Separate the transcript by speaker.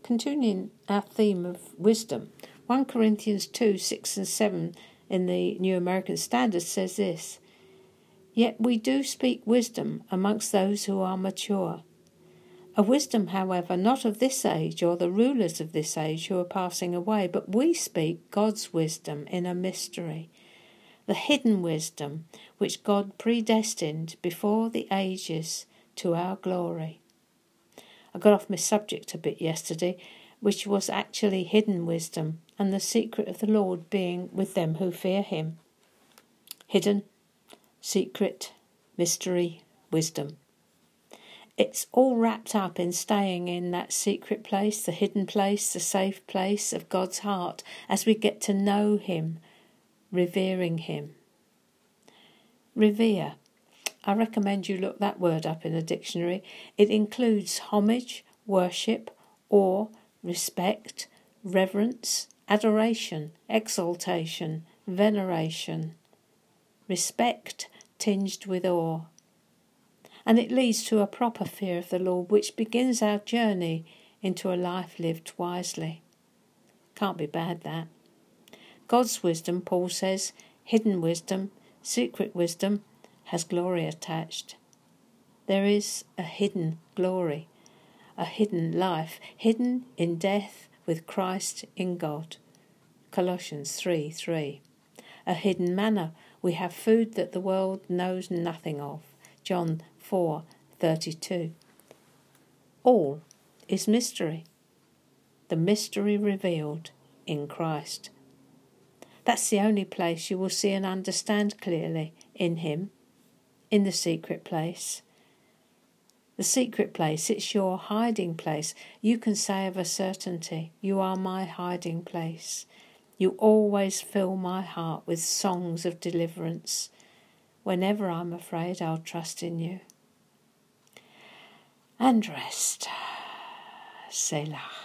Speaker 1: continuing our theme of wisdom, 1 Corinthians 2, 6 and 7 in the New American Standard says this: "Yet we do speak wisdom amongst those who are mature. A wisdom, however, not of this age or the rulers of this age who are passing away, but we speak God's wisdom in a mystery, the hidden wisdom which God predestined before the ages to our glory." I got off my subject a bit yesterday, which was actually hidden wisdom and the secret of the Lord being with them who fear him. Hidden, secret, mystery, wisdom. It's all wrapped up in staying in that secret place, the hidden place, the safe place of God's heart as we get to know him, revering him. Revere. I recommend you look that word up in a dictionary. It includes homage, worship, awe, respect, reverence, adoration, exaltation, veneration. Respect tinged with awe. And it leads to a proper fear of the Lord, which begins our journey into a life lived wisely. Can't be bad, that. God's wisdom, Paul says, hidden wisdom, secret wisdom, has glory attached. There is a hidden glory, a hidden life, hidden in death with Christ in God. Colossians 3:3. A hidden manna, we have food that the world knows nothing of. John 4:32. All is mystery. The mystery revealed in Christ. That's the only place you will see and understand clearly in him, in the secret place. The secret place, it's your hiding place. You can say of a certainty, you are my hiding place. You always fill my heart with songs of deliverance. Whenever I'm afraid, I'll trust in you. And rest. Selah.